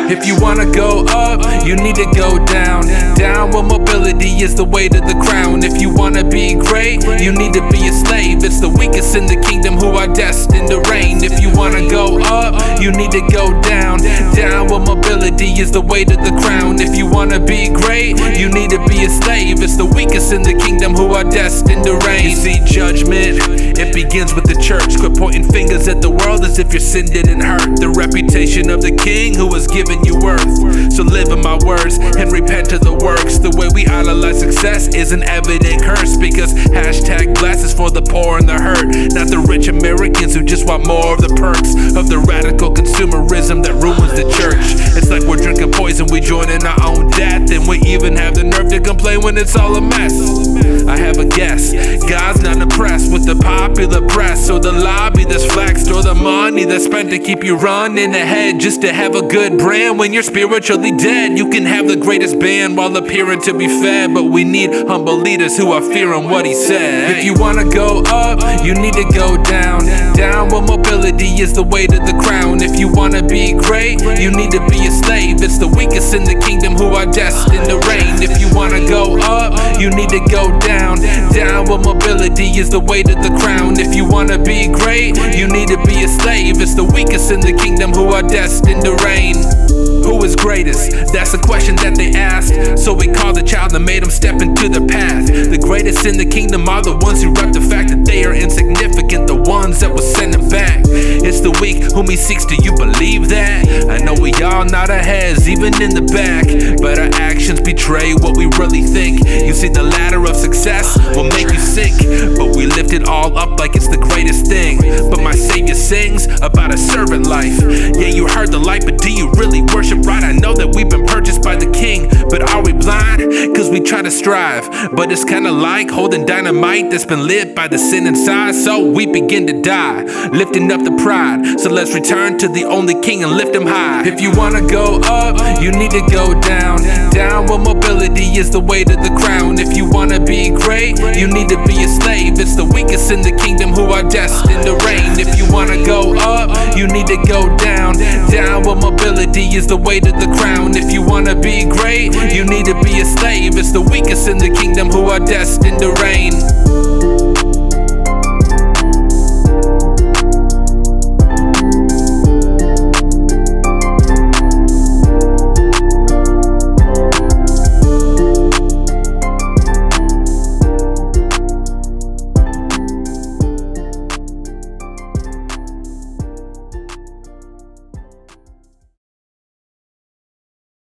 If you wanna go up, you need to go down. Downward mobility is the way to the crown. If you wanna be great, you need to be a slave. It's the weakest in the kingdom who are destined to reign. If you wanna go up, you need to go down. Downward mobility is the way to the crown. If you wanna be great, you need to be a slave. It's the weakest in the kingdom who are destined to reign. You see, judgment, it begins with the church. Quit pointing fingers at the world as if your sin didn't hurt. The reputation of the king who has given you worth. So live in my words and repent of the works. The way we idolize success is an evident curse, because hashtag blessed is for the poor and the hurt, not the rich Americans who just want more of the perks of the radical consumerism that ruins the church. It's like we're drinking poison, we join in our own death, and we even have the nerve to complain when it's all a mess. I have a guess, God's not impressed with the popular press or the lobby that's flexed or the money that's spent to keep you running ahead just to have a good brand when you're spiritually dead. You can have the greatest band while appearing to be fed, but we need humble leaders who are fearing what he said. If you wanna go up, you need to go down. Downward mobility is the way to the crown. If you wanna be great, you need to be a slave. It's the weakest in the kingdom who are destined to reign. If you wanna go up, you need to go down. Downward mobility is the way to the crown. If you wanna be great, you need to be a slave. It's the weakest in the kingdom who are destined to reign. Who is greatest? That's the question that they asked. So we called the child and made him step into the path. The greatest in the kingdom are the ones who rep the fact that they are insignificant, the ones that will send him back. It's the weak whom he seeks, do you believe that? I know we all nod our heads, even in the back, but our actions betray what we really think. You see, the ladder of success will make you sink, but we lift it all up like it's the greatest thing. But my Savior sings about a servant life. Yeah, you heard the light, but do you really worship right? I know that we've been purchased by the king, but are we blind? Cause we try to strive, but it's kinda like holding dynamite that's been lit by the sin inside. So we begin to die, lifting up the pride. So let's return to the only king and lift him high. If you wanna go up, you need to go down. Downward mobility is the way to the crown. If you wanna be great, you need to be a slave. It's the weakest in the kingdom who are destined to reign. If you wanna go up, you need to go down. Downward mobility is the way to the crown. If you wanna be great, you need to be a slave. It's the weakest in the kingdom who are destined to reign.